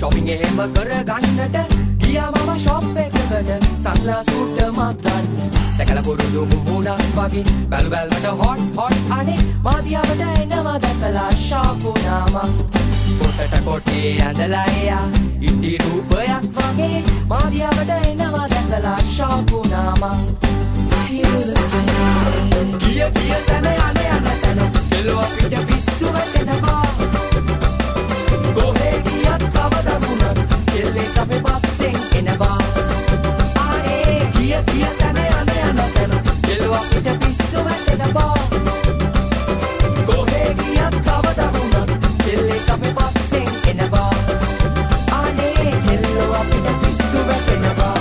shopping එහෙම කරගන්නට ගියා මම shop එකකට sunglass සූට් මක් ගන්න දැකලා පුරුදු මුහුණක් වගේ බැලු බැලමට hot අනේ මාදියාවට එනවා දැකලා shock වුණා මං පොටට කොටේ ඇඳලා එයා ඉන්දි රූපයක් වගේ මාදියාවට එනවා දැකලා shock වුණා මං ගිය තැන යන තැන එළව පිට පිස්සු වැටෙනවා කොහේ ගියත් කවදා වුණත් කෙල්ලේ අපේ පස්සෙන් එනවා ආයේ ගිය තැන යන තැන එළව පිට පිස්සු වැටෙනවා කොහේ ගියත් කවදා වුණත් කෙල්ලේ අපේ පස්සෙන් එනවා ආයේ එළව පිට පිස්සු වැටෙනවා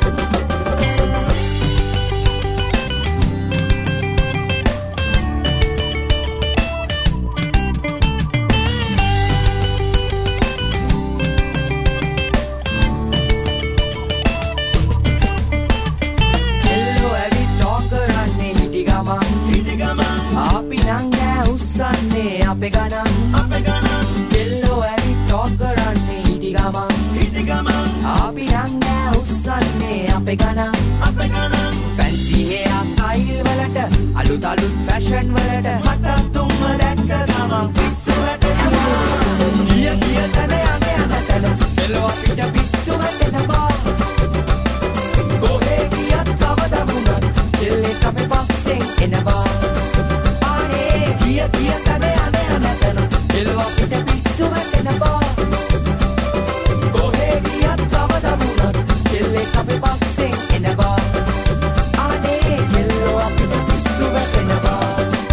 අපේ ගණන් දෙල්ලෝ ඇවි ටෝක් කරන්නේ හිටි ගමන් අපි නම් නෑ උස්සන්නේ අපේ ගණන් ෆැන්සි හෙයා ස්ටයිල් වලට අලුත් ෆැෂන් වලට මට තුම්ම දැක්ක ගමන් පිස්සු වැටෙනවා ගිය තැන යන තැන දෙල්ලෝ අපිට පිස්සු වැටෙනවා කොහේ ගියත් කවදා වුණත් දෙල්ලේ අපේ පස්සෙන් එනවා ආනේ ගිය තැන එළව පිට පිස්සු වැටෙනවා කොහේ ගියත් කවදා වුණත් කෙල්ලේ අපේ පස්සෙන් එනවා අනේ එළව පිට පිස්සු වැටෙනවා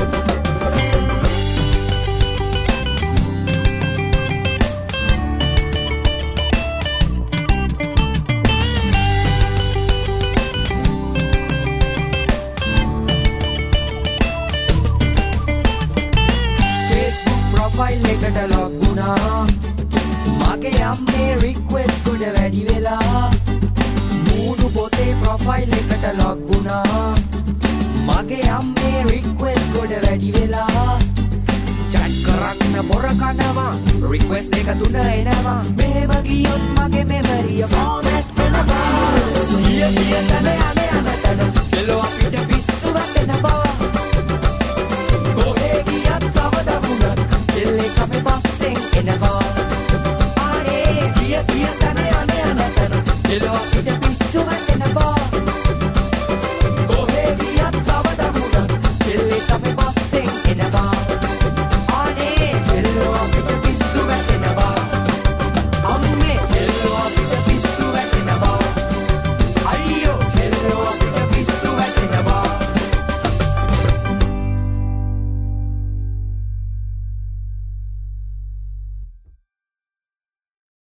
ෆයිල් එකට ලොග් වුණා මගේ අම්මේ රික්වෙස්ට් කොට වැඩි වෙලා මූණු පොතේ ප්‍රොෆයිල් එකට ලොග් වුණා මගේ අම්මේ රික්වෙස්ට් කොට වැඩි වෙලා chat කරන්න බොර කනවා රික්වෙස්ට් එක තුන එනවා මෙහෙම ගියොත් මගේ මෙමරිය ෆෝමැට් වෙනවා ගිය තැන යන තැන එළව අපිට